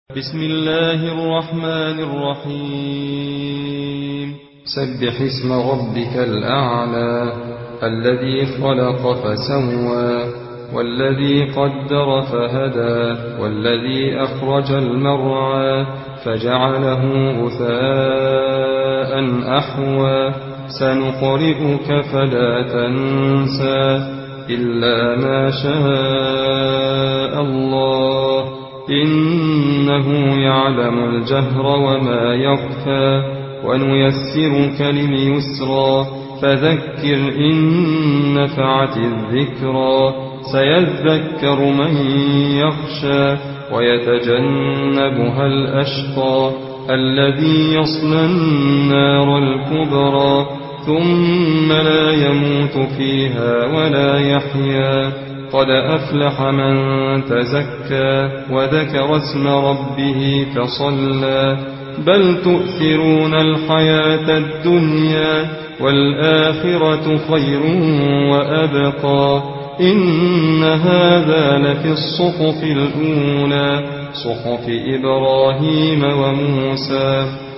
بسم الله الرحمن الرحيم سبح اسم ربك الأعلى الذي خلق فسوى والذي قدر فهدى والذي أخرج المرعى فجعله غثاء أحوى سنقرئك فلا تنسى إلا ما شاء الله إنه يعلم الجهر وما يخفى ونيسرك لليسرى فذكر إن نفعت الذكرى سيذكر من يخشى ويتجنبها الأشقى الذي يصلى النار الكبرى ثم لا يموت فيها ولا يحيا قد أفلح من تزكى وذكر اسم ربه فصلى بل تؤثرون الحياة الدنيا والآخرة خير وأبقى إن هذا لفي الصحف الأولى صحف إبراهيم وموسى